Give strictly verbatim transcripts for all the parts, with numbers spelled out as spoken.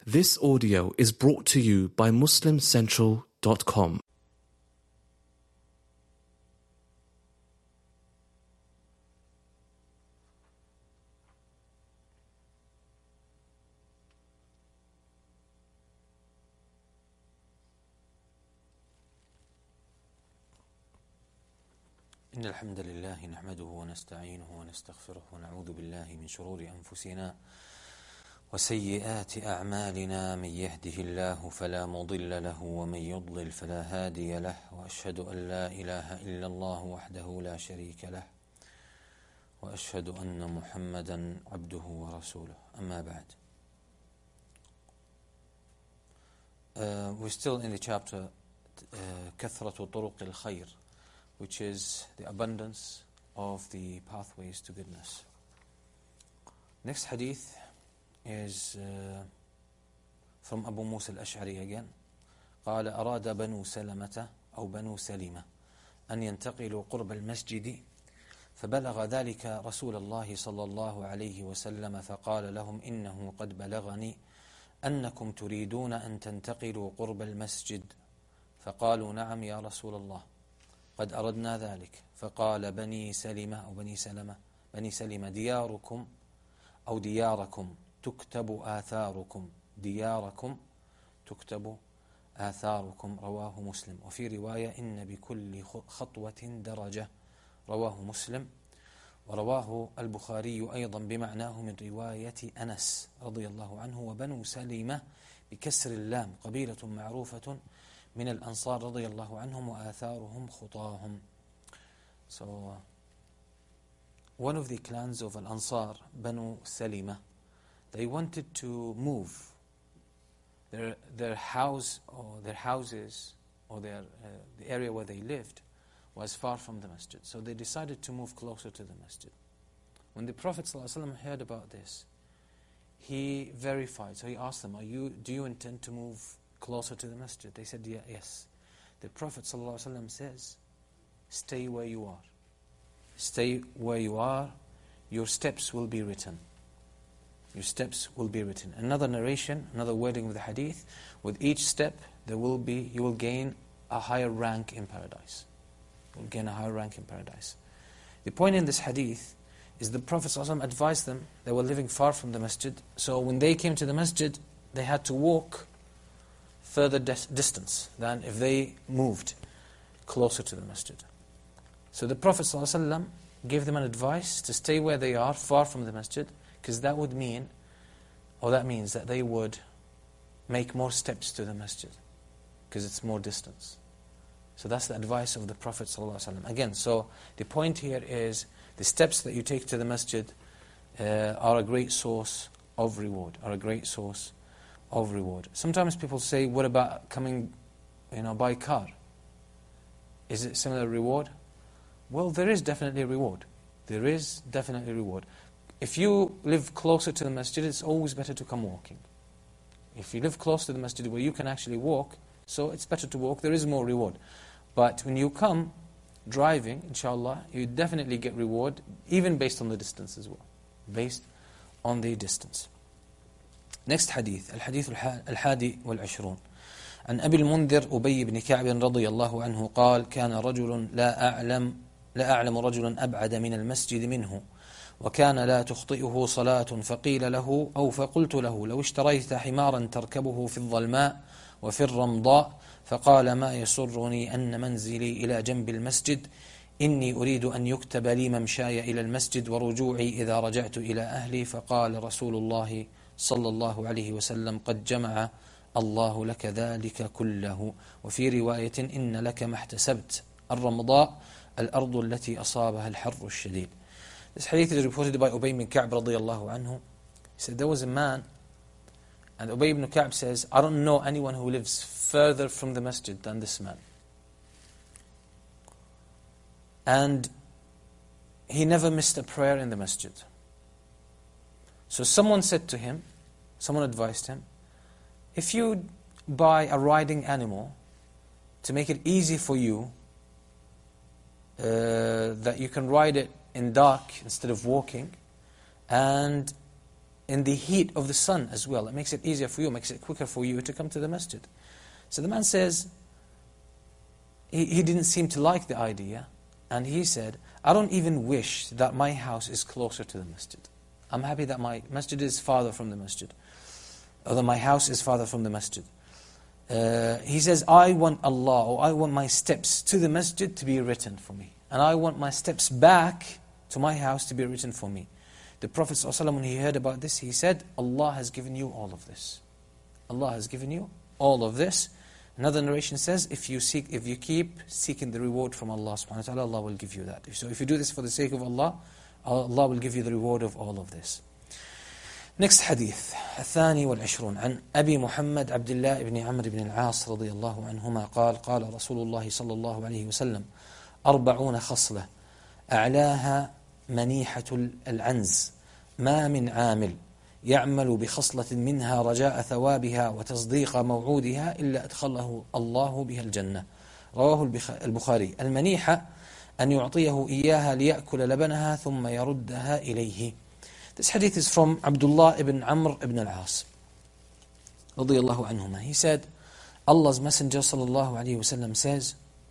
This audio is brought to you by Muslim Central dot com. إن الحمد لله نحمده ونستعينه ونستغفره ونعوذ بالله من شرور أنفسنا وسيئات أعمالنا. من يهده الله فلا مضل له ومن يضلل فلا هادي له، وأشهد أن لا إله إلا الله وحده لا شريك له، وأشهد أن محمدا عبده ورسوله. أما بعد. Uh, we're still in the chapter uh, كثرة طرق الخير, which is the abundance of the pathways to goodness. Next hadith is uh, from Abu Musa al-Ash'ari again. قال أراد بنو سلمة أو بنو سلمة أن ينتقلوا قرب المسجد، فبلغ ذلك رسول الله صلى الله عليه وسلم فقال لهم إنه قد بلغني أنكم تريدون أن تنتقلوا قرب المسجد، فقالوا نعم يا رسول الله قد أردنا ذلك. فقال بني سلمة أو بني سلمة بني سلمة دياركم أو دياركم تكتب آثاركم دياركم تكتب آثاركم رواه مسلم. وفي رواية إن بكل خطوة درجة رواه مسلم. ورواه البخاري أيضا بمعناه من رواية أنس رضي الله عنه. وبنو سلمة بكسر اللام قبيلة معروفة من الأنصار رضي الله عنهم وآثارهم خطاهم. So uh, one of the clans of Al-Ansar, Banu Salima, they wanted to move their their house or their houses or their uh, the area where they lived was far from the masjid. So they decided to move closer to the masjid. When the Prophet ﷺ heard about this, he verified. So he asked them, "Are you do you intend to move closer to the masjid?" They said, yeah, yes. The Prophet ﷺ says, stay where you are. Stay where you are. Your steps will be written. Your steps will be written. Another narration, another wording of the hadith, with each step, there will be, you will gain a higher rank in paradise. You will gain a higher rank in paradise. The point in this hadith is the Prophet ﷺ advised them. They were living far from the masjid. So when they came to the masjid, they had to walk further dis- distance than if they moved closer to the masjid. So the Prophet ﷺ gave them an advice to stay where they are, far from the masjid, because that would mean, or that means that they would make more steps to the masjid, because it's more distance. So that's the advice of the Prophet ﷺ. Again, so the point here is the steps that you take to the masjid uh, are a great source of reward, are a great source of reward. Sometimes people say, what about coming, you know, by car? Is it similar reward? Well, there is definitely a reward. There is definitely a reward. If you live closer to the masjid, it's always better to come walking. If you live close to the masjid where you can actually walk, so it's better to walk, there is more reward. But when you come driving, inshallah, you definitely get reward, even based on the distance as well. Based on the distance. Next hadith, الحديث الحادي والعشرون عن أبي المنذر أبي بن كعب رضي الله عنه قال كان رجل لا أعلم لا أعلم رجلا أبعد من المسجد منه وكان لا تخطئه صلاة فقيل له أو فقلت له لو اشتريت حمارا تركبه في الظلماء وفي الرمضاء فقال ما يسرني أن منزلي إلى جنب المسجد إني أريد أن يكتب لي ممشاي إلى المسجد ورجوعي إذا رجعت إلى أهلي. فقال رسول الله صلى الله عليه وسلم قد جمع الله لك ذلك كله. وفي رواية إن لك ما احتسبت. الرمضاء الأرض التي أصابها الحر الشديد. This hadith is reported by Ubay ibn Ka'b radiyallahu anhu. He said there was a man, and Ubay ibn Ka'b says, I don't know anyone who lives further from the masjid than this man. And he never missed a prayer in the masjid. So someone said to him, someone advised him, if you buy a riding animal to make it easy for you, uh, that you can ride it in dark instead of walking, and in the heat of the sun as well. It makes it easier for you, makes it quicker for you to come to the masjid. So the man says, he, he didn't seem to like the idea, and he said, I don't even wish that my house is closer to the masjid. I'm happy that my masjid is farther from the masjid, or that my house is farther from the masjid. Uh, he says, I want Allah, or I want my steps to the masjid to be written for me. And I want my steps back to my house to be written for me. The Prophet ﷺ, when he heard about this, he said, Allah has given you all of this. Allah has given you all of this. Another narration says, if you seek, if you keep seeking the reward from Allah subhanahu wa ta'ala, Allah will give you that. So if you do this for the sake of Allah, Allah will give you the reward of all of this. Next hadith, الثاني والعشرون عن أبي محمد عبد الله بن عمرو بن العاص رضي الله عنهما قال قال رسول الله صلى الله عليه وسلم أربعون خصلة أعلاها منيحة العنز ما من عامل يعمل بخصلة منها رجاء ثوابها وتصديق موعودها إلا أدخله الله بها الجنة. رواه البخاري. المنيحة أن يعطيه إياها ليأكل لبنها ثم يردها إليه. This hadith is from Abdullah ibn Amr ibn al-As رضي الله عنهما. He said, Allah's Messenger sallallahu alayhi wa sallam says,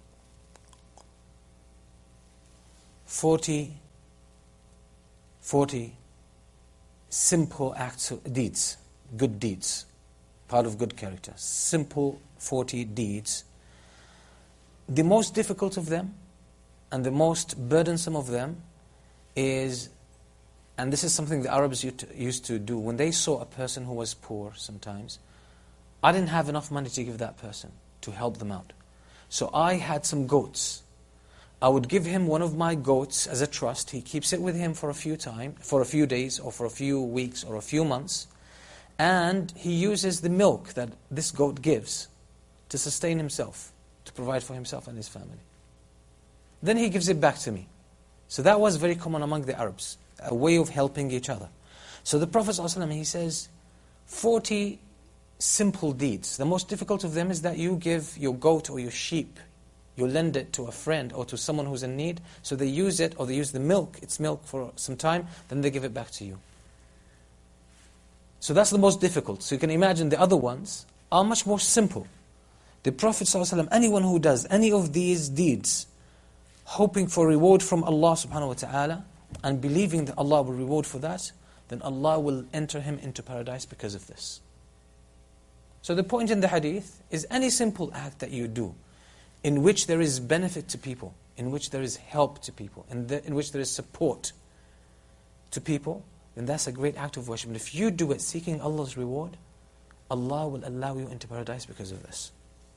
forty, forty simple acts, of deeds, good deeds, part of good character. Simple forty deeds. The most difficult of them and the most burdensome of them is, and this is something the Arabs used to do, when they saw a person who was poor sometimes, I didn't have enough money to give that person, to help them out. So I had some goats. I would give him one of my goats as a trust. He keeps it with him for a few time, for a few days, or for a few weeks, or a few months. And he uses the milk that this goat gives to sustain himself, to provide for himself and his family. Then he gives it back to me. So that was very common among the Arabs, a way of helping each other. So the Prophet ﷺ, he says, forty simple deeds. The most difficult of them is that you give your goat or your sheep, you lend it to a friend or to someone who's in need, so they use it, or they use the milk, its milk for some time, then they give it back to you. So that's the most difficult. So you can imagine the other ones are much more simple. The Prophet ﷺ, anyone who does any of these deeds, hoping for reward from Allah subhanahu wa ta'ala, and believing that Allah will reward for that, then Allah will enter him into paradise because of this. So the point in the hadith is any simple act that you do, in which there is benefit to people, in which there is help to people, in, the, in which there is support to people, then that's a great act of worship. And if you do it seeking Allah's reward, Allah will allow you into paradise because of this.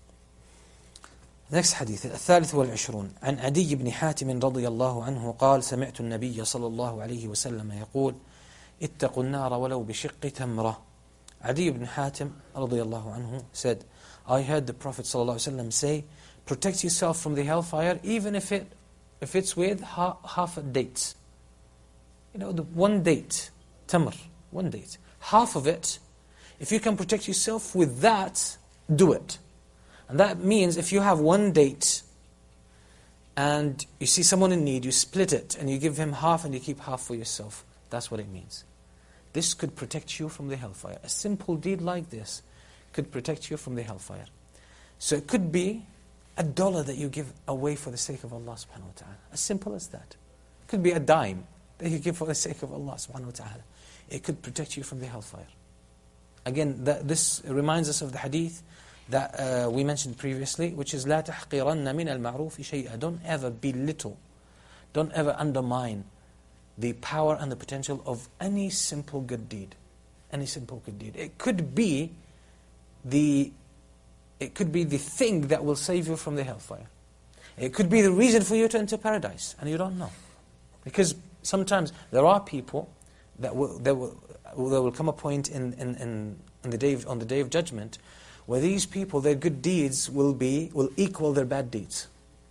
Next hadith, الثالث والعشرون عن عدي بن حاتم رضي الله عنه قال سمعت النبي صلى الله عليه وسلم يقول اتقوا النار ولو بشق تمرة. Adi ibn Hatim رضي الله عنه said, I heard the Prophet صلى الله عليه وسلم say, protect yourself from the hellfire even if it if it's with ha half a date. You know, the one date, tamr, one date. Half of it, if you can protect yourself with that, do it. And that means if you have one date and you see someone in need, you split it and you give him half and you keep half for yourself. That's what it means. This could protect you from the hellfire. A simple deed like this could protect you from the hellfire. So it could be a dollar that you give away for the sake of Allah subhanahu wa ta'ala. As simple as that. It could be a dime that you give for the sake of Allah subhanahu wa ta'ala. It could protect you from the hellfire. Again, that, this reminds us of the hadith that uh, we mentioned previously, which is لا تحقرن من المعروف شيئا. Don't ever belittle, don't ever undermine the power and the potential of any simple good deed. Any simple good deed. It could be the it could be the thing that will save you from the hellfire. It could be the reason for you to enter paradise, and you don't know. Because sometimes there are people that will there will there will come a point in in, in, in the day of, on the day of judgment where these people, their good deeds will be will equal their bad deeds.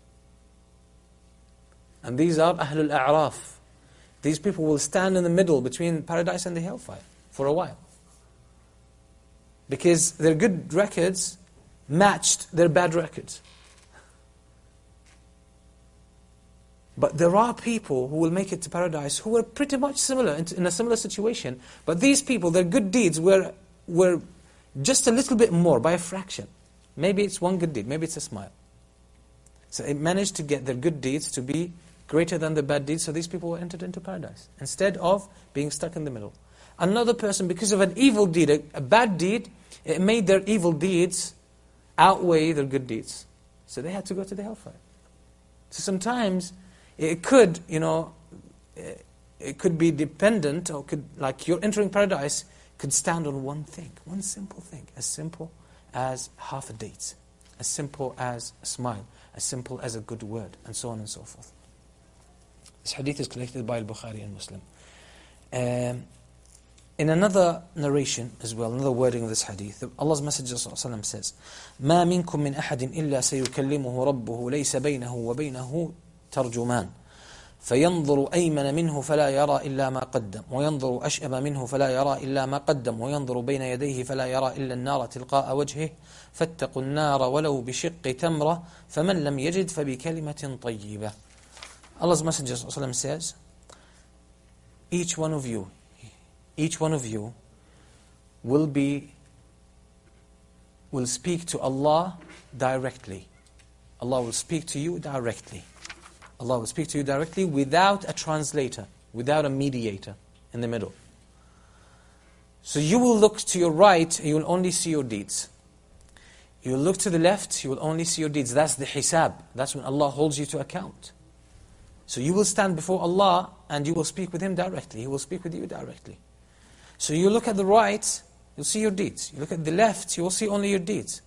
And these are Ahlul A'raf. These people will stand in the middle between paradise and the hellfire for a while. Because their good records matched their bad records. But there are people who will make it to paradise who were pretty much similar, in a similar situation. But these people, their good deeds were, were just a little bit more, by a fraction. Maybe it's one good deed, maybe it's a smile. So it managed to get their good deeds to be greater than the bad deeds, so these people were entered into paradise, instead of being stuck in the middle. Another person, because of an evil deed, a, a bad deed, it made their evil deeds outweigh their good deeds. So they had to go to the hellfire. So sometimes it could, you know, it could be dependent, or could, like you're entering paradise, could stand on one thing, one simple thing, as simple as half a date, as simple as a smile, as simple as a good word, and so on and so forth. This hadith is collected by Al-Bukhari and Muslim. Um, in another narration as well, another wording of this hadith, Allah's Messenger ﷺ says, مَا مِنْكُم مِّنْ أَحَدٍ إِلَّا سَيُكَلِّمُهُ رَبُّهُ لَيْسَ بَيْنَهُ وَبَيْنَهُ تَرْجُمَانٍ فينظر أيمن منه فلا يرى إلا ما قدم وينظر أشأم منه فلا يرى إلا ما قدم وينظر بين يديه فلا يرى إلا النار تلقاء وجهه فاتقوا النار ولو بشق تمرة فمن لم يجد فبكلمة طيبة. Allah's Messenger ﷺ says, each one of you, each one of you will be, will speak to Allah directly. Allah will speak to you directly. Allah will speak to you directly without a translator, without a mediator in the middle. So you will look to your right, you will only see your deeds. You will look to the left, you will only see your deeds. That's the hisab. That's when Allah holds you to account. So you will stand before Allah and you will speak with Him directly. He will speak with you directly. So you look at the right, you'll see your deeds. You look at the left, you will see only your deeds.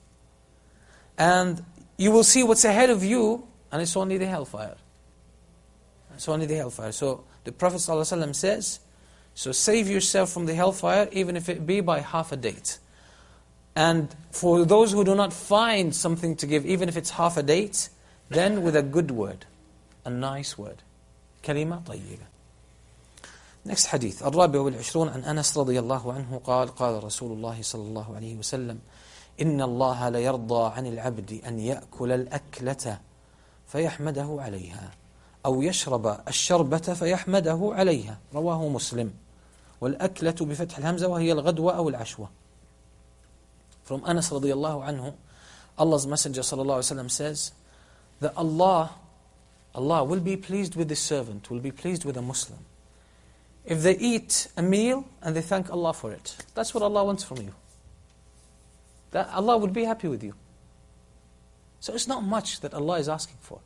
And you will see what's ahead of you, and it's only the hellfire. It's only the hellfire. So the Prophet ﷺ says, so save yourself from the hellfire, even if it be by half a date. And for those who do not find something to give, even if it's half a date, then with a good word, a nice word. كلمة طيبة. Next hadith. الرابع والعشرون عن أنس رضي الله عنه قال قال رسول الله صلى الله عليه وسلم إن الله ليرضى عن العبد أن يأكل الأكلة فيحمده عليها أو يشرب الشربة فيحمده عليها رواه مسلم والأكلة بفتح الهمزة وهي الغدوة أو العشوة. From Anas radiallahu anhu, Allah's Messenger sallallahu alaihi wasallam says that Allah, Allah will be pleased with the servant, will be pleased with a Muslim, if they eat a meal and they thank Allah for it. That's what Allah wants from you. That Allah would be happy with you. So it's not much that Allah is asking for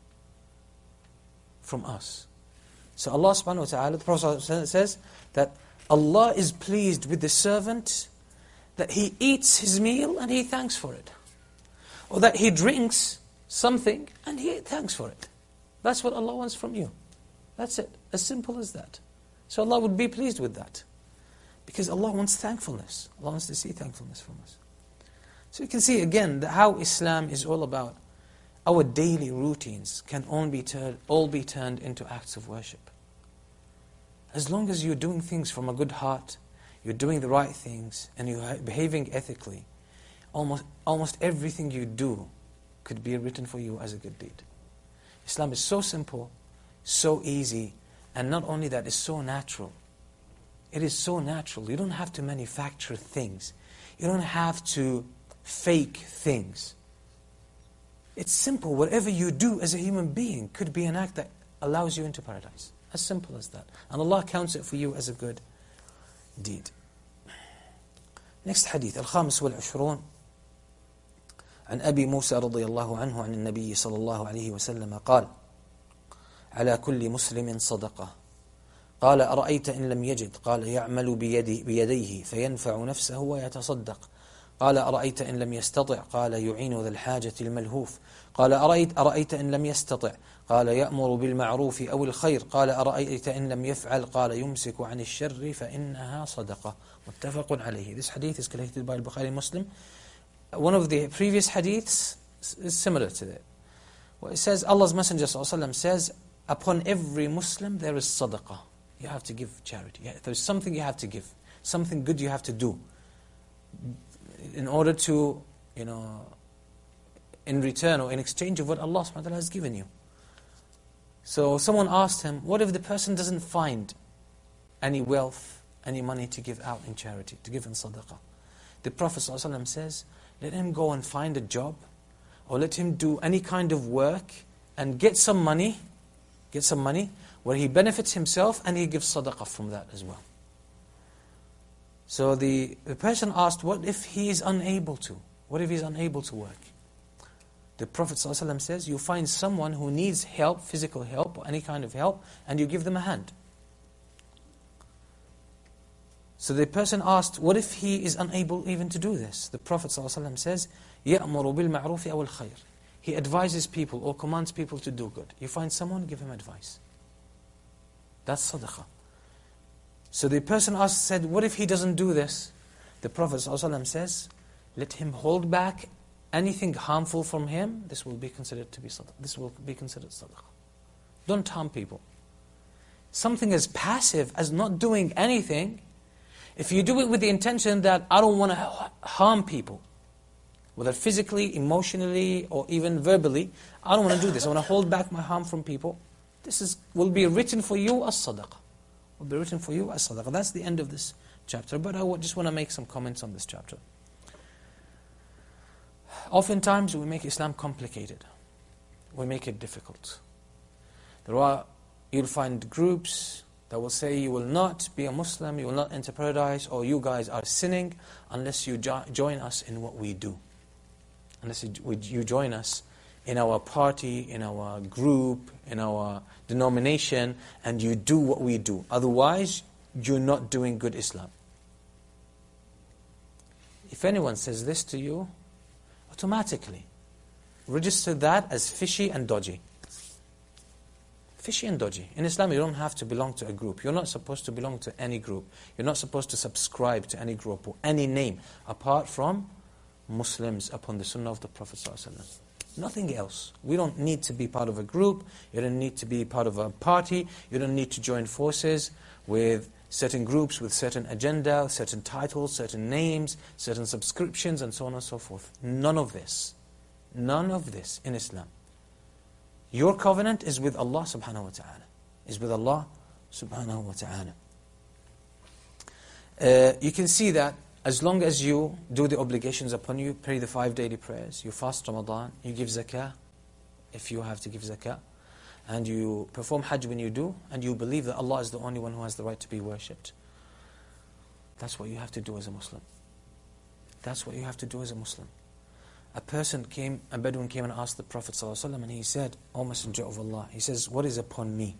from us. So Allah subhanahu wa ta'ala, the Prophet says that Allah is pleased with the servant that he eats his meal and he thanks for it. Or that he drinks something and he thanks for it. That's what Allah wants from you. That's it. As simple as that. So Allah would be pleased with that. Because Allah wants thankfulness. Allah wants to see thankfulness from us. So you can see again that how Islam is all about our daily routines can all be, turned, all be turned into acts of worship. As long as you're doing things from a good heart, you're doing the right things, and you're behaving ethically, almost, almost everything you do could be written for you as a good deed. Islam is so simple, so easy, and not only that, it's so natural. It is so natural. You don't have to manufacture things. You don't have to fake things. It's simple. Whatever you do as a human being could be an act that allows you into paradise. As simple as that. And Allah counts it for you as a good deed. Next hadith. الخامس والعشرون عن أبي موسى رضي الله عنه عن النبي صلى الله عليه وسلم قال على كل مسلم صدقة قال أرأيت إن لم يجد قال يعمل بيدي بيديه فينفع نفسه ويتصدق قال أرأيت إن لم يستطع قال يعين ذا الحاجة الملهوف قال أرأيت, أرأيت إن لم يستطع قال يأمر بالمعروف أو الخير قال أرأيت إن لم يفعل قال يمسك عن الشر فإنها صدقة متفق عليه. This hadith is collected by Al-Bukhari and Muslim. One of the previous hadiths is similar to that. Well, it says, Allah's Messenger ﷺ says, upon every Muslim there is sadaqah. You have to give charity. There's something you have to give. Something good you have to do. In order to, you know, in return or in exchange of what Allah subhanahu wa ta'ala has given you. So someone asked him, what if the person doesn't find any wealth, any money to give out in charity, to give in sadaqah? The Prophet ﷺ says, let him go and find a job, or let him do any kind of work and get some money, get some money where he benefits himself and he gives sadaqah from that as well. So the, the person asked, what if he is unable to? What if he is unable to work? The Prophet ﷺ says, you find someone who needs help, physical help, or any kind of help, and you give them a hand. So the person asked, what if he is unable even to do this? The Prophet ﷺ says, يَأْمُرُ بِالْمَعْرُوفِ أَوْ الْخَيْرِ. He advises people or commands people to do good. You find someone, give him advice. That's sadaqah. So the person asked, said, what if he doesn't do this? The Prophet ﷺ says, let him hold back anything harmful from him. This will be considered to be sadaqah. This will be considered sadaqah. Don't harm people. Something as passive as not doing anything, if you do it with the intention that I don't want to harm people, whether physically, emotionally, or even verbally, I don't want to do this. I want to hold back my harm from people. This is will be written for you as sadaqah. Will be written for you as sadaqah. That's the end of this chapter. But I just want to make some comments on this chapter. Oftentimes we make Islam complicated. We make it difficult. There are, you'll find groups that will say you will not be a Muslim, you will not enter paradise, or you guys are sinning unless you jo join us in what we do. Unless you, you join us in our party, in our group, in our denomination, and you do what we do. Otherwise, you're not doing good Islam. If anyone says this to you, automatically register that as fishy and dodgy. Fishy and dodgy. In Islam, you don't have to belong to a group. You're not supposed to belong to any group. You're not supposed to subscribe to any group or any name apart from Muslims upon the sunnah of the Prophet ﷺ. Nothing else. We don't need to be part of a group. You don't need to be part of a party. You don't need to join forces with certain groups, with certain agenda, certain titles, certain names, certain subscriptions, and so on and so forth. None of this. None of this in Islam. Your covenant is with Allah subhanahu wa ta'ala. Is with Allah subhanahu wa ta'ala. Uh, you can see that as long as you do the obligations upon you, pray the five daily prayers, you fast Ramadan, you give zakah, if you have to give zakah, and you perform hajj when you do, and you believe that Allah is the only one who has the right to be worshipped. That's what you have to do as a Muslim. That's what you have to do as a Muslim. A person came, a Bedouin came and asked the Prophet ﷺ, and he said, O Messenger of Allah, he says, what is upon me?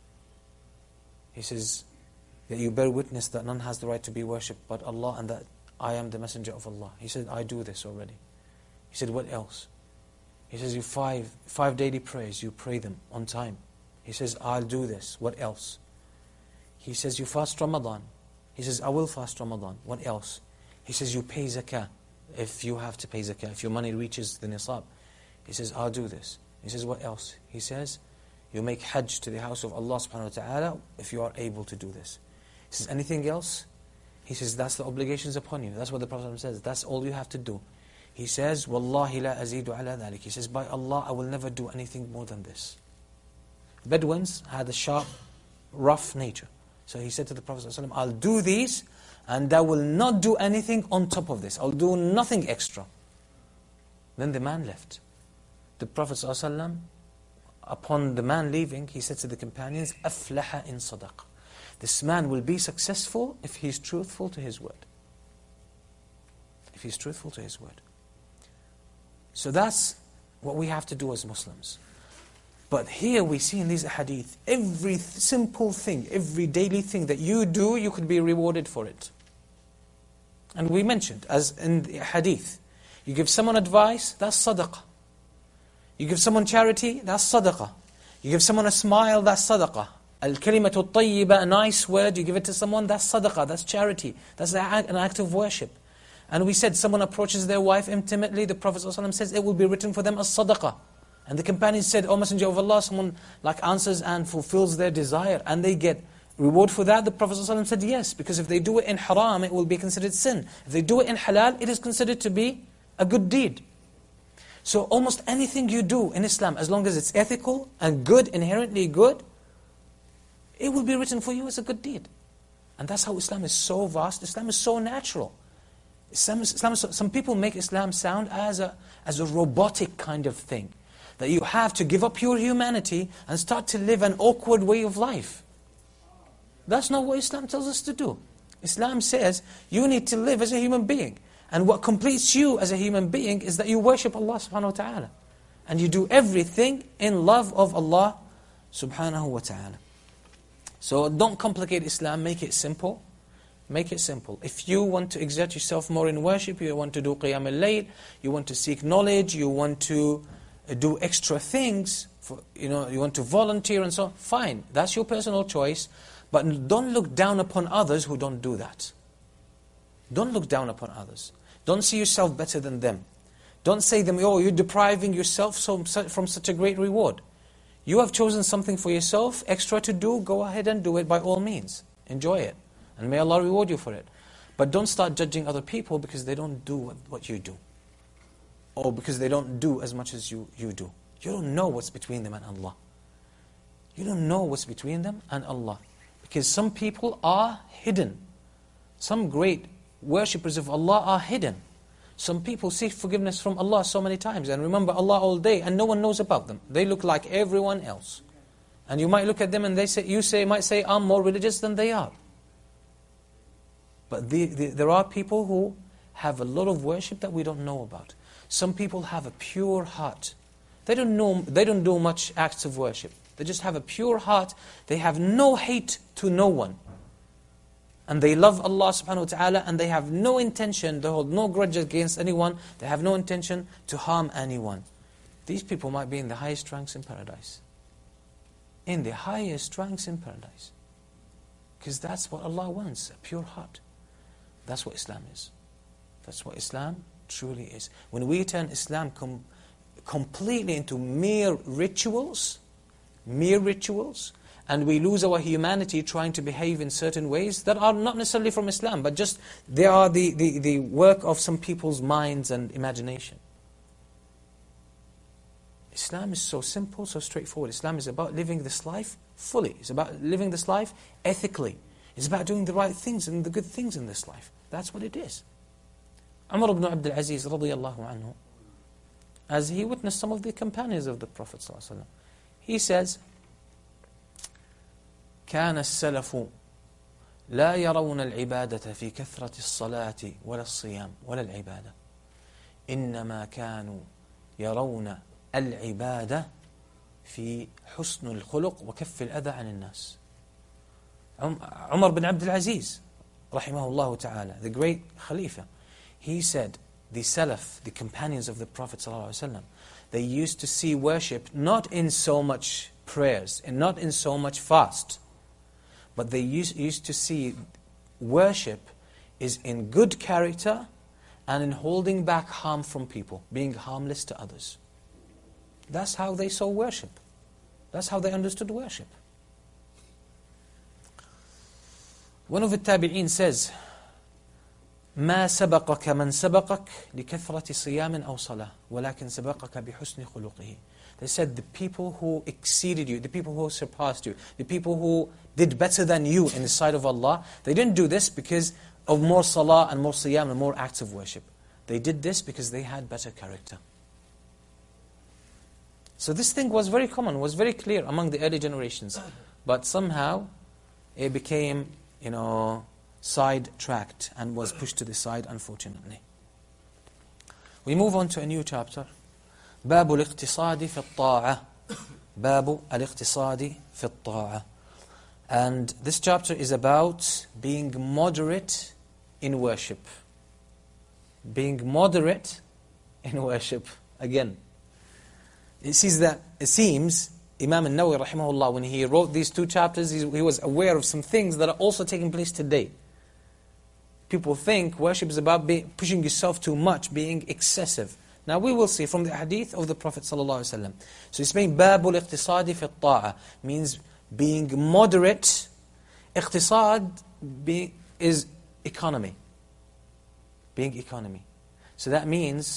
He says, that you bear witness that none has the right to be worshipped but Allah, and that I am the Messenger of Allah. He said, I do this already. He said, what else? He says, you five, five daily prayers, you pray them on time. He says, I'll do this. What else? He says, you fast Ramadan. He says, I will fast Ramadan. What else? He says, you pay zakah. If you have to pay zakah, if your money reaches the nisab. He says, I'll do this. He says, what else? He says, you make hajj to the house of Allah subhanahu wa ta'ala if you are able to do this. He says, anything else? He says, that's the obligations upon you. That's what the Prophet says. That's all you have to do. He says, Wallahi la azidu ala dhalik. He says, by Allah, I will never do anything more than this. Bedouins had a sharp, rough nature. So he said to the Prophet ﷺ, I'll do these, and I will not do anything on top of this. I'll do nothing extra. Then the man left. The Prophet ﷺ, upon the man leaving, he said to the companions, Aflaha in sadaqah. This man will be successful if he is truthful to his word. If he is truthful to his word. So that's what we have to do as Muslims. But here we see in these hadith, every th simple thing, every daily thing that you do, you could be rewarded for it. And we mentioned, as in the hadith, you give someone advice, that's sadaqah. You give someone charity, that's sadaqah. You give someone a smile, that's sadaqah. Al-kalimatu tayyiba, a nice word, you give it to someone, that's sadaqah, that's charity. That's an act of worship. And we said someone approaches their wife intimately, the Prophet ﷺ says it will be written for them as sadaqah. And the companions said, O Messenger of Allah, someone like answers and fulfills their desire, and they get reward for that. The Prophet ﷺ said yes, because if they do it in haram, it will be considered sin. If they do it in halal, it is considered to be a good deed. So almost anything you do in Islam, as long as it's ethical and good, inherently good, it will be written for you as a good deed. And that's how Islam is so vast. Islam is so natural. Islam is, Islam is so, some people make Islam sound as a, as a robotic kind of thing. That you have to give up your humanity and start to live an awkward way of life. That's not what Islam tells us to do. Islam says you need to live as a human being. And what completes you as a human being is that you worship Allah subhanahu wa ta'ala. And you do everything in love of Allah subhanahu wa ta'ala. So don't complicate Islam, make it simple. Make it simple. If you want to exert yourself more in worship, you want to do qiyam al-layl, you want to seek knowledge, you want to do extra things, for, you know, you want to volunteer and so on, fine. That's your personal choice. But don't look down upon others who don't do that. Don't look down upon others. Don't see yourself better than them. Don't say them, oh, you're depriving yourself from such a great reward. You have chosen something for yourself, extra to do, go ahead and do it by all means. Enjoy it. And may Allah reward you for it. But don't start judging other people because they don't do what, what you do. Or because they don't do as much as you, you do. You don't know what's between them and Allah. You don't know what's between them and Allah. Because some people are hidden. Some great worshippers of Allah are hidden. Some people seek forgiveness from Allah so many times and remember Allah all day and no one knows about them. They look like everyone else. And you might look at them and they say, you say, might say, I'm more religious than they are. But the, the, there are people who have a lot of worship that we don't know about. Some people have a pure heart. They don't know, they don't do much acts of worship. They just have a pure heart. They have no hate to no one. And they love Allah subhanahu wa ta'ala and they have no intention, they hold no grudge against anyone, they have no intention to harm anyone. These people might be in the highest ranks in paradise. In the highest ranks in paradise. Because that's what Allah wants, a pure heart. That's what Islam is. That's what Islam truly is. When we turn Islam com completely into mere rituals, mere rituals, and we lose our humanity trying to behave in certain ways that are not necessarily from Islam, but just they are the, the, the work of some people's minds and imagination. Islam is so simple, so straightforward. Islam is about living this life fully. It's about living this life ethically. It's about doing the right things and the good things in this life. That's what it is. Umar ibn Abdul Aziz radiyallahu anhu, as he witnessed some of the companions of the Prophet sallallahu alaihi wasallam, he says, كان السلف لا يرون العبادة في كثرة الصلاة ولا الصيام ولا العبادة إنما كانوا يرون العبادة في حسن الخلق وكف الأذى عن الناس. Umar bin Abdul Aziz rahimahullah ta'ala, the great Khalifa, he said the Salaf, the companions of the Prophet sallallahu alaihi wasallam, they used to see worship not in so much prayers and not in so much fast, but they used, used to see worship is in good character and in holding back harm from people, being harmless to others. That's how they saw worship. That's how they understood worship. One of the tabi'een says, ما سبقك من سبقك لكثرة صيام أو صلاة ولكن سبقك بحسن خلقه. They said the people who exceeded you, the people who surpassed you, the people who did better than you in the sight of Allah, they didn't do this because of more salah and more siyam and more acts of worship. They did this because they had better character. So this thing was very common, was very clear among the early generations. But somehow it became, you know, sidetracked and was pushed to the side, unfortunately. We move on to a new chapter. باب الاقتصاد في الطاعة. باب الاقتصاد في الطاعة. And this chapter is about being moderate in worship. Being moderate in worship. Again, it seems that it seems Imam al-Nawawi rahimahullah, when he wrote these two chapters, he, he was aware of some things that are also taking place today. People think worship is about being, pushing yourself too much, being excessive. Now we will see from the hadith of the Prophet sallallahu alaihi wasallam. So it's saying babul iqtisadi fi at-ta'a, means being moderate. Iqtisad be, is economy. Being economy. So that means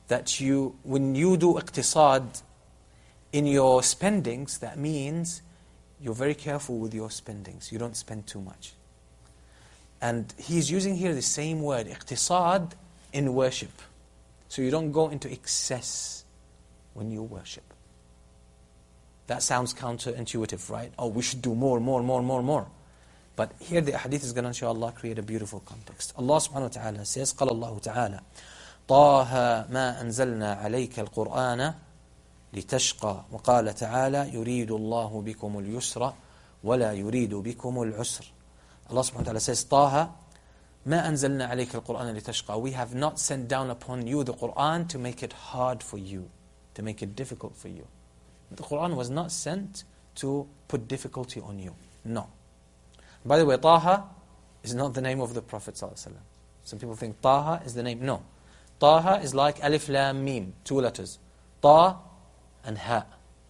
that you, when you do iqtisad in your spendings, that means you're very careful with your spendings. You don't spend too much. And he's using here the same word, iqtisad, in worship. So you don't go into excess when you worship. That sounds counterintuitive, right? Oh, we should do more, more, more, more, more. But here the hadith is going to, inshallah, create a beautiful context. Allah subhanahu wa ta'ala says, قال الله تعالى طه ما أنزلنا عليك القرآن لتشقى وقال تعالى يريد الله بكم اليسر ولا يريد بكم العسر. Allah subhanahu wa ta'ala says, طه ما أنزلنا عليك القرآن لتشقى. We have not sent down upon you the Qur'an to make it hard for you, to make it difficult for you. The Qur'an was not sent to put difficulty on you. No. By the way, Taha is not the name of the Prophet ﷺ. Some people think Taha is the name. No. Taha is like Alif Lam Mim, two letters. Ta and Ha.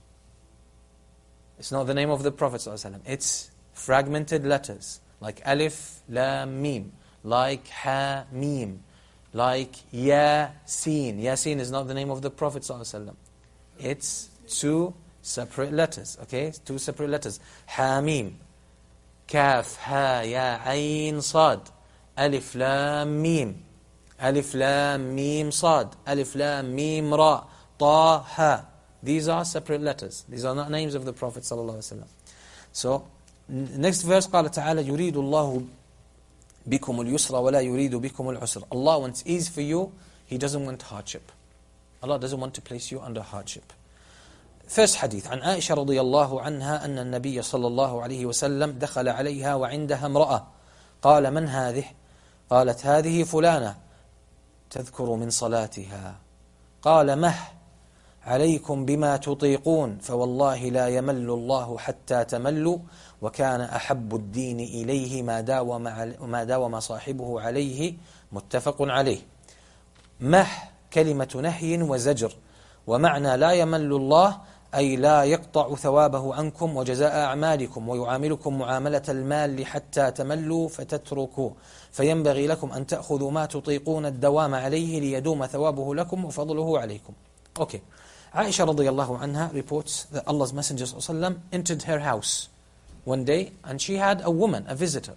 It's not the name of the Prophet ﷺ. It's fragmented letters, like Alif Lam Mim, like Ha Mim, like Yasin. Yasin is not the name of the Prophet ﷺ. It's two separate letters, okay? Two separate letters. Ha Mim. Kaf, Ha, Ya, Ayn, Sad. Alif, Lam, Mim. Alif, Lam, Mim, Sad. Alif, Lam, Mim, Ra. Ta, Ha. These are separate letters. These are not names of the Prophet ﷺ. So, next verse, قال تعالى يريد الله بكم اليسر ولا يريد بكم العسر. Allah wants ease for you. He doesn't want hardship. Allah doesn't want to place you under hardship. First hadith, عن عائشة رضي الله عنها أن النبي صلى الله عليه وسلم دخل عليها وعندها امرأة قال من هذه؟ قالت هذه فلانة تذكر من صلاتها قال مه عليكم بما تطيقون فوالله لا يمل الله حتى تملوا وكان أحب الدين إليه ما داوم ما داوم صاحبه عليه متفق عليه. مه كلمة نهي وزجر ومعنى لا يمل الله أي لا يقطع ثوابه عنكم وجزاء أعمالكم ويعاملكم معاملة المال حتى تملوا فتتركوا فينبغي لكم أن تأخذوا ما تطيقون الدوام عليه ليدوم ثوابه لكم وفضله عليكم. Okay. Aisha radiallahu anha reports that Allah's Messenger sallallahu entered her house one day and she had a woman, a visitor.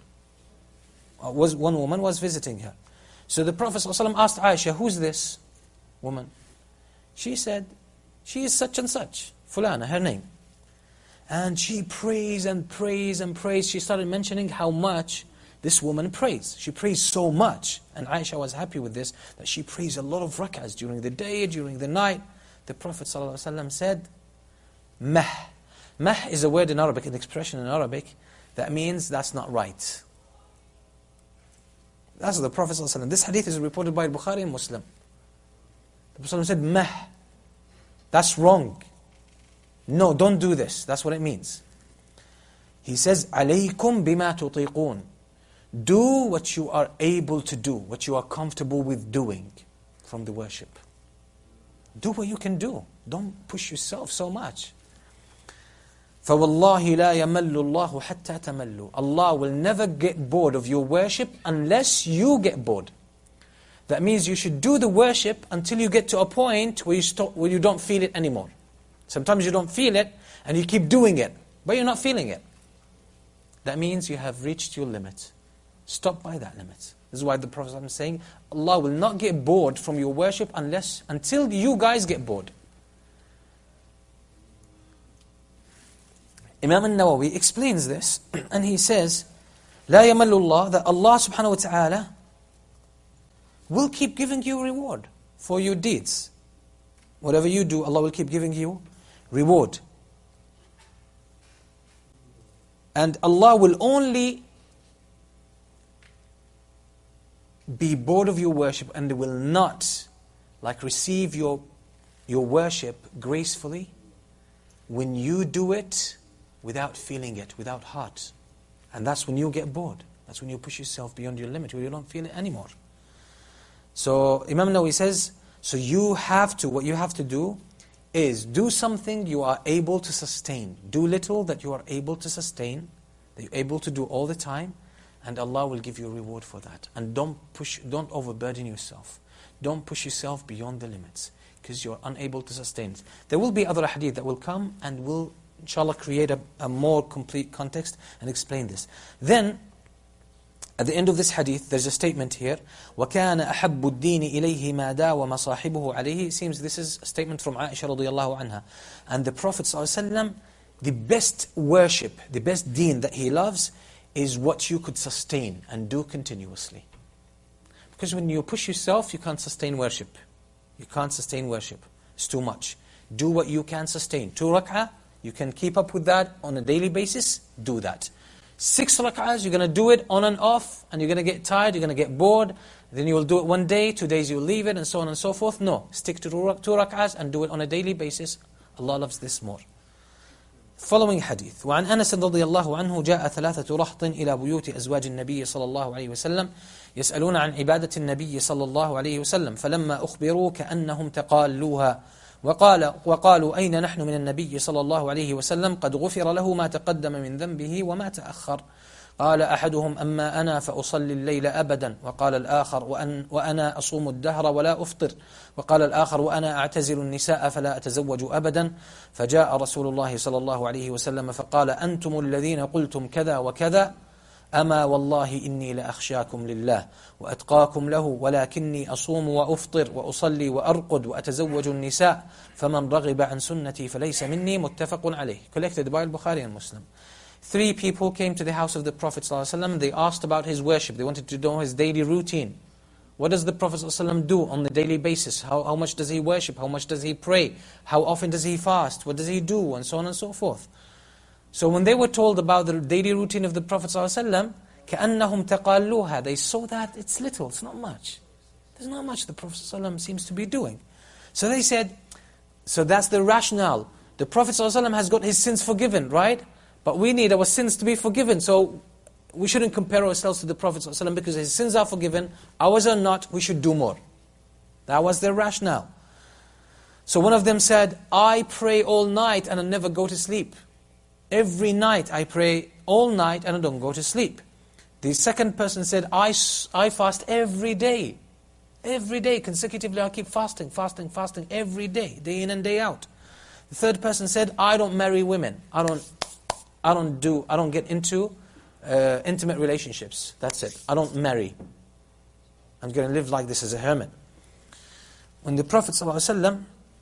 Was One woman was visiting her. So the Prophet sallallahu asked Aisha, who's this woman? She said, she is such and such, Fulana, her name. And she prays and prays and prays. She started mentioning how much this woman prays. She prays so much. And Aisha was happy with this, that she prays a lot of rak'ahs during the day, during the night. The Prophet ﷺ said, Mah. Mah is a word in Arabic, an expression in Arabic, that means that's not right. That's what the Prophet ﷺ. This hadith is reported by Bukhari and Muslim. The Prophet ﷺ said, Mah. That's wrong. No, don't do this. That's what it means. He says, عَلَيْكُمْ بِمَا تُطِيقُونَ. Do what you are able to do, what you are comfortable with doing from the worship. Do what you can do. Don't push yourself so much. فَوَاللَّهِ لَا يَمَلُّ اللَّهُ حَتَّى تَمَلُّوا. Allah will never get bored of your worship unless you get bored. That means you should do the worship until you get to a point where you stop, where you don't feel it anymore. Sometimes you don't feel it and you keep doing it, but you're not feeling it. That means you have reached your limit. Stop by that limit. This is why the Prophet is saying, Allah will not get bored from your worship unless, until you guys get bored. Imam al-Nawawi explains this, and he says, لا يمل الله, that Allah subhanahu wa ta'ala will keep giving you reward for your deeds. Whatever you do, Allah will keep giving you reward. And Allah will only be bored of your worship and will not like receive your, your worship gracefully when you do it without feeling it, without heart. And that's when you get bored. That's when you push yourself beyond your limit, where you don't feel it anymore. So Imam Nawawi says, so you have to, what you have to do is do something you are able to sustain. Do little that you are able to sustain, that you're able to do all the time, and Allah will give you a reward for that. And don't push, don't overburden yourself. Don't push yourself beyond the limits, because you're unable to sustain it. There will be other hadith that will come and will, inshallah, create a, a more complete context and explain this. Then, at the end of this hadith, there's a statement here, وَكَانَ أَحَبُّ الدِّينِ إِلَيْهِ مَا دَاوَمَ صَاحِبُهُ عَلَيْهِ. It seems this is a statement from Aisha radiallahu anha. And the Prophet ﷺ, the best worship, the best deen that he loves is what you could sustain and do continuously. Because when you push yourself, you can't sustain worship. You can't sustain worship. It's too much. Do what you can sustain. Two rak'ah, you can keep up with that on a daily basis, do that. Six rak'ahs, you're going to do it on and off, and you're going to get tired, you're going to get bored, then you will do it one day, two days you'll leave it, and so on and so forth. No, stick to two rak'ahs and do it on a daily basis. Allah loves this more. Following hadith. وعن أنس رضي الله عنه جاء ثلاثة رهط إلى بيوت أزواج النبي صلى الله عليه وسلم يسألون عن عبادة النبي صلى الله عليه وسلم فلما أخبروا كأنهم تقالوها وقال وقالوا أين نحن من النبي صلى الله عليه وسلم قد غفر له ما تقدم من ذنبه وما تأخر. قال أحدهم أما أنا فأصلي الليل أبدا وقال الآخر وأن وأنا أصوم الدهر ولا أفطر وقال الآخر وأنا أعتزل النساء فلا أتزوج أبدا. فجاء رسول الله صلى الله عليه وسلم فقال أنتم الذين قلتم كذا وكذا أما والله إني لأخشاكم لله وأتقاكم له ولكني أصوم وأفطر وأصلي وأرقد وأتزوج النساء فمن رغب عن سنتي فليس مني متفق عليه. Collected by Bukhari and Muslim. Three people came to the house of the Prophet ﷺ and they asked about his worship. They wanted to know his daily routine. What does the Prophet ﷺ do on the daily basis? How, how much does he worship? How much does he pray? How often does he fast? What does he do? And so on and so forth. So when they were told about the daily routine of the Prophet ﷺ, كَأَنَّهُمْ تَقَالُّوهَا, they saw that it's little, it's not much. There's not much the Prophet ﷺ seems to be doing. So they said, so that's the rationale. The Prophet ﷺ has got his sins forgiven, right? But we need our sins to be forgiven. So we shouldn't compare ourselves to the Prophet ﷺ because his sins are forgiven, ours are not, we should do more. That was their rationale. So one of them said, I pray all night and I never go to sleep. Every night I pray all night and I don't go to sleep. The second person said, I, I fast every day. Every day, consecutively I keep fasting, fasting, fasting every day, day in and day out. The third person said, I don't marry women. I don't I don't do, I don't get into uh, intimate relationships. That's it. I don't marry. I'm going to live like this as a hermit. When the Prophet ﷺ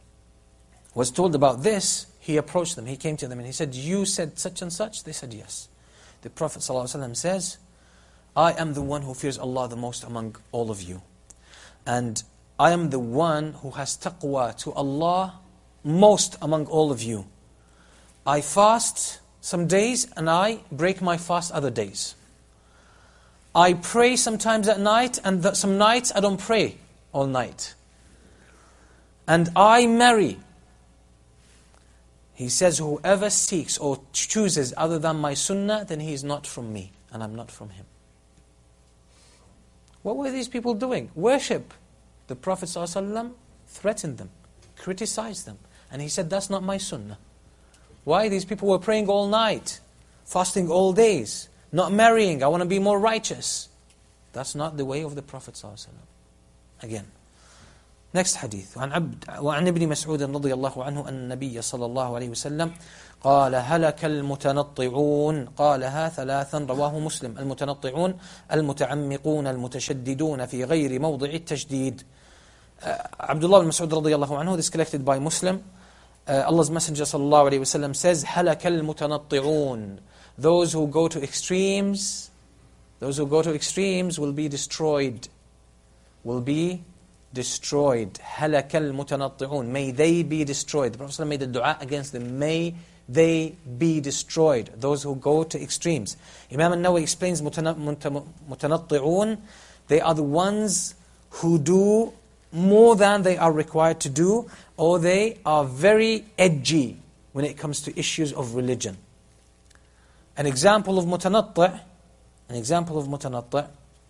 was told about this, he approached them, he came to them and he said, you said such and such? They said yes. The Prophet ﷺ says, I am the one who fears Allah the most among all of you. And I am the one who has taqwa to Allah most among all of you. I fast some days and I break my fast other days. I pray sometimes at night and th- some nights I don't pray all night. And I marry. He says, whoever seeks or chooses other than my sunnah, then he is not from me and I'm not from him. What were these people doing? Worship. The Prophet ﷺ threatened them, criticized them. And he said, that's not my sunnah. Why? These people were praying all night, fasting all days, not marrying. I want to be more righteous. That's not the way of the Prophet ﷺ. Again. Next hadith. وعن, عبد وعن ابن مسعود رضي الله عنه أن النبي صلى الله عليه وسلم قال هلك المتنطعون قالها ثلاثا رواه مسلم. المتنطعون المتعمقون المتشددون في غير موضع التشديد. uh, Abdullah ibn Mas'ud رضي الله عنه, this is collected by Muslim. Uh, Allah's Messenger sallallahu alayhi wa sallam says, هَلَكَ الْمُتَنَطِّعُونَ. Those who go to extremes, those who go to extremes will be destroyed. Will be destroyed. هَلَكَ الْمُتَنَطِّعُونَ. May they be destroyed. The Prophet ﷺ made a dua against them. May they be destroyed. Those who go to extremes. Imam al-Nawawi explains, مُتَنَطِّعُونَ, they are the ones who do more than they are required to do, or they are very edgy when it comes to issues of religion. An example of mutanatti', an example of mutanatti'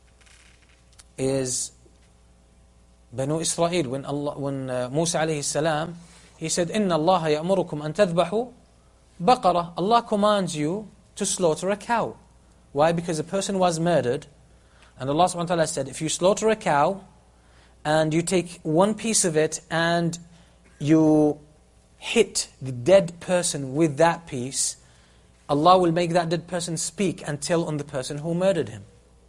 is Banu Israel. When Allah, when uh, Musa alayhi salam, he said, "Inna Allah ya'murukum an tadhbahu baqara." Allah commands you to slaughter a cow. Why? Because a person was murdered, and Allah subhanahu wa ta'ala said, if you slaughter a cow, and you take one piece of it and you hit the dead person with that piece, Allah will make that dead person speak and tell on the person who murdered him.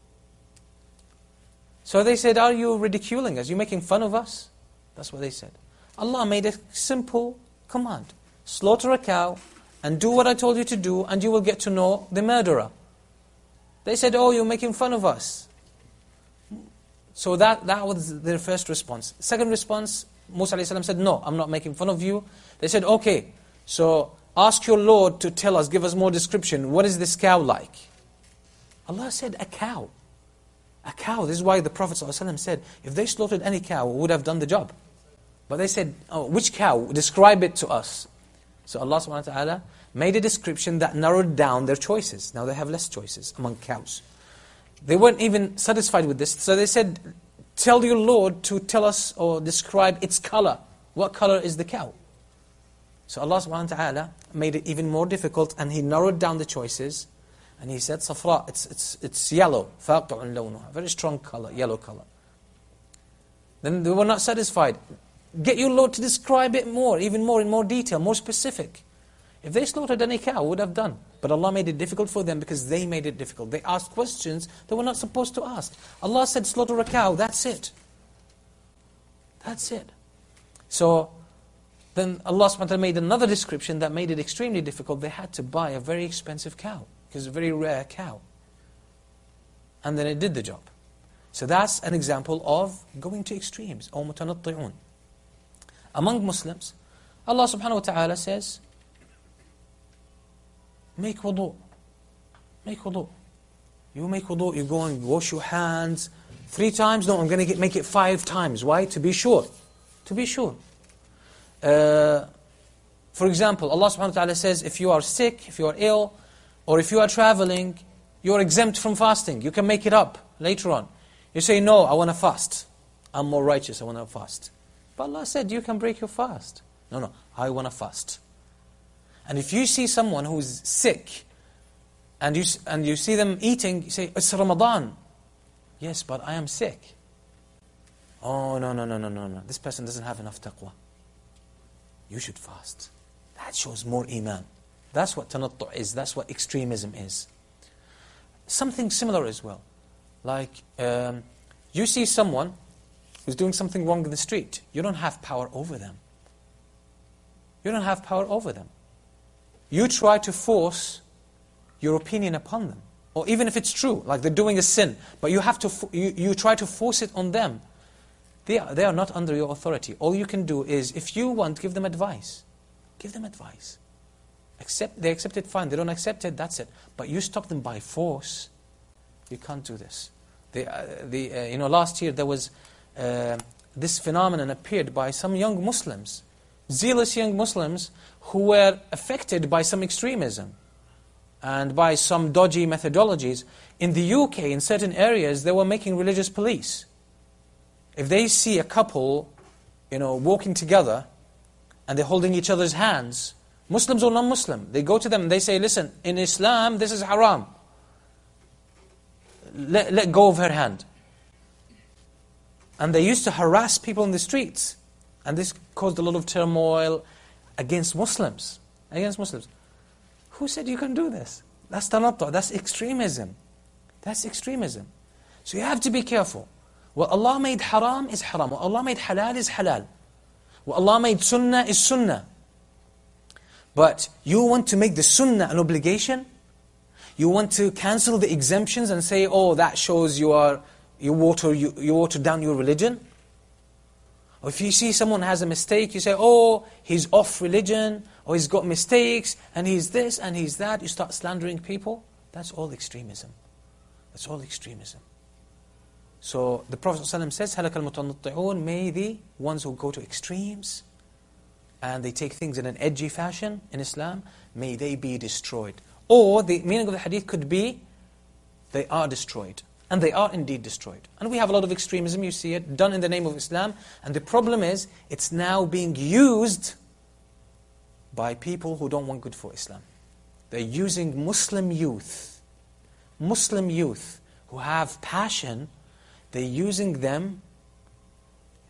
So they said, are you ridiculing us? Are you making fun of us? That's what they said. Allah made a simple command. Slaughter a cow and do what I told you to do, and you will get to know the murderer. They said, oh, you're making fun of us. So that, that was their first response. Second response, Musa alayhi salam said, no, I'm not making fun of you. They said, okay, so ask your Lord to tell us, give us more description. What is this cow like? Allah said, a cow. A cow. This is why the Prophet ﷺ said, if they slaughtered any cow, we would have done the job. But they said, oh, which cow? Describe it to us. So Allah subhanahu wa ta'ala made a description that narrowed down their choices. Now they have less choices among cows. They weren't even satisfied with this. So they said, tell your Lord to tell us or describe its color. What color is the cow? So Allah subhanahu wa ta'ala made it even more difficult, and He narrowed down the choices. And He said, Safra, it's, it's, it's yellow. فَاقِعٌ لَوْنُهَا. Very strong color, yellow color. Then they were not satisfied. Get your Lord to describe it more, even more in more detail, more specific. If they slaughtered any cow, would have done. But Allah made it difficult for them because they made it difficult. They asked questions they were not supposed to ask. Allah said, slaughter a cow, that's it. That's it. So, then Allah subhanahu wa ta'ala made another description that made it extremely difficult. They had to buy a very expensive cow, because it's a very rare cow. And then it did the job. So that's an example of going to extremes, or mutanatti'un. Among Muslims, Allah subhanahu wa ta'ala says, make wudu. Make wudu. You make wudu, you go and wash your hands three times. No, I'm going to make it five times. Why? To be sure. To be sure. Uh, for example, Allah subhanahu wa ta'ala says, if you are sick, if you are ill, or if you are traveling, you're exempt from fasting. You can make it up later on. You say, no, I want to fast. I'm more righteous, I want to fast. But Allah said, you can break your fast. No, no, I want to fast. And if you see someone who's sick, and you, and you see them eating, you say, it's Ramadan. Yes, but I am sick. Oh, no, no, no, no, no, no. This person doesn't have enough taqwa. You should fast. That shows more iman. That's what tanattu' is. That's what extremism is. Something similar as well. Like, um, you see someone who's doing something wrong in the street. You don't have power over them. You don't have power over them. You try to force your opinion upon them. Or even if it's true, like they're doing a sin, but you have to, you, you try to force it on them. They are, they are not under your authority. All you can do is, if you want, give them advice. Give them advice. Accept, they accept it, fine. They don't accept it, that's it. But you stop them by force. You can't do this. They, uh, the, uh, you know, last year there was uh, this phenomenon appeared by some young Muslims, zealous young Muslims who were affected by some extremism and by some dodgy methodologies. In the U K, in certain areas, they were making religious police. If they see a couple, you know, walking together and they're holding each other's hands, Muslims or non-Muslim, they go to them and they say, listen, in Islam, this is haram. Let, let go of her hand. And they used to harass people in the streets. And this caused a lot of turmoil against Muslims. Against Muslims. Who said you can do this? That's tanattu', that's extremism. That's extremism. So you have to be careful. What Allah made haram is haram. What Allah made halal is halal. What Allah made sunnah is sunnah. But you want to make the sunnah an obligation? You want to cancel the exemptions and say, oh, that shows you are you water you, you water down your religion? Or if you see someone has a mistake, you say, oh, he's off religion, or he's got mistakes, and he's this, and he's that. You start slandering people. That's all extremism. That's all extremism. So the Prophet ﷺ says, هَلَكَ الْمُتَنَطِّعُونَ, may the ones who go to extremes, and they take things in an edgy fashion in Islam, may they be destroyed. Or the meaning of the hadith could be, they are destroyed. And they are indeed destroyed. And we have a lot of extremism, you see it, done in the name of Islam. And the problem is, it's now being used by people who don't want good for Islam. They're using Muslim youth. Muslim youth who have passion, they're using them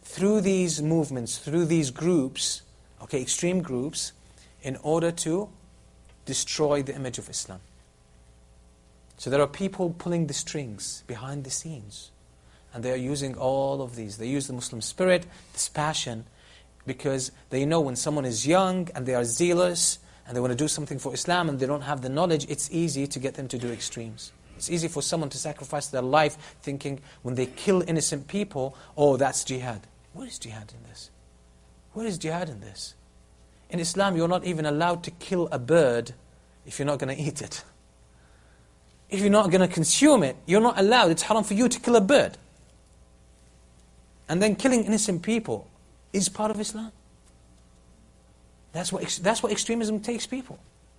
through these movements, through these groups, okay, extreme groups, in order to destroy the image of Islam. So there are people pulling the strings behind the scenes. And they are using all of these. They use the Muslim spirit, this passion, because they know when someone is young and they are zealous and they want to do something for Islam and they don't have the knowledge, it's easy to get them to do extremes. It's easy for someone to sacrifice their life thinking when they kill innocent people, oh, that's jihad. Where is jihad in this? Where is jihad in this? In Islam, you're not even allowed to kill a bird if you're not going to eat it. If you're not going to consume it, you're not allowed. It's haram for you to kill a bird. And then killing innocent people is part of Islam. That's what, that's what extremism takes people.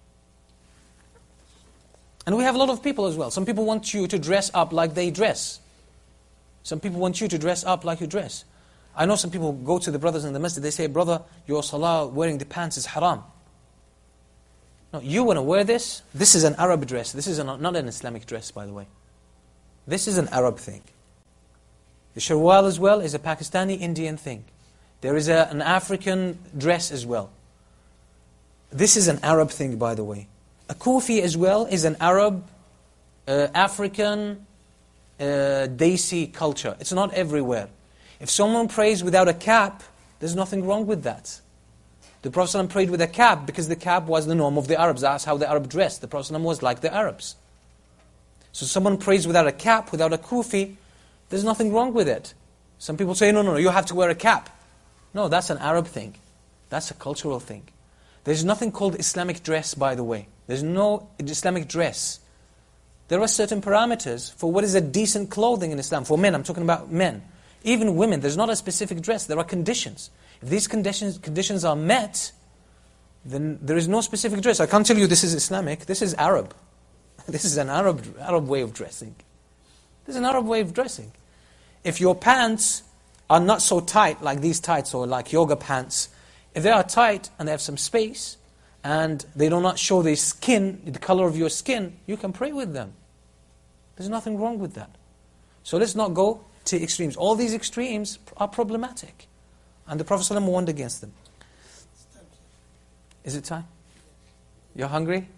And we have a lot of people as well. Some people want you to dress up like they dress. Some people want you to dress up like you dress. I know some people go to the brothers in the masjid, they say, brother, your salah wearing the pants is haram. No, you want to wear this? This is an Arab dress. This is an, not an Islamic dress, by the way. This is an Arab thing. The sharwal as well is a Pakistani Indian thing. There is a, an African dress as well. This is an Arab thing, by the way. A kufi as well is an Arab, uh, African, uh, Desi culture. It's not everywhere. If someone prays without a cap, there's nothing wrong with that. The Prophet ﷺ prayed with a cap because the cap was the norm of the Arabs. That's how the Arab dressed. The Prophet ﷺ was like the Arabs. So someone prays without a cap, without a kufi, there's nothing wrong with it. Some people say, no, no, no, you have to wear a cap. No, that's an Arab thing. That's a cultural thing. There's nothing called Islamic dress, by the way. There's no Islamic dress. There are certain parameters for what is a decent clothing in Islam. For men, I'm talking about men. Even women, there's not a specific dress. There are conditions. If these conditions conditions are met, then there is no specific dress. I can't tell you this is Islamic. This is Arab. This is an Arab Arab way of dressing. This is an Arab way of dressing. If your pants are not so tight, like these tights or like yoga pants, if they are tight and they have some space, and they do not show the skin, the color of your skin, you can pray with them. There's nothing wrong with that. So let's not go to extremes. All these extremes are problematic. And the Prophet ﷺ warned against them. Is it time? You're hungry?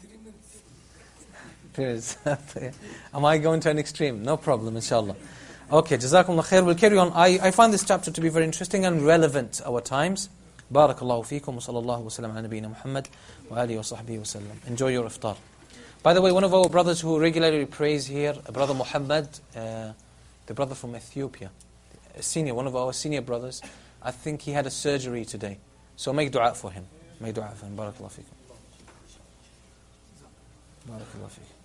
Am I going to an extreme? No problem, inshallah. Okay, Jazakumullah khair. We'll carry on. I, I find this chapter to be very interesting and relevant to our times. Barakallahu feekum wa sallallahu wa sallam ala nabiyyina Muhammad wa alihi wa sahbihi wa sallam. Enjoy your iftar. By the way, one of our brothers who regularly prays here, Brother Muhammad, uh, the brother from Ethiopia, a senior, one of our senior brothers, I think he had a surgery today. So make dua for him. Make dua for him. Barakallahu feekum. Barakallahu feekum.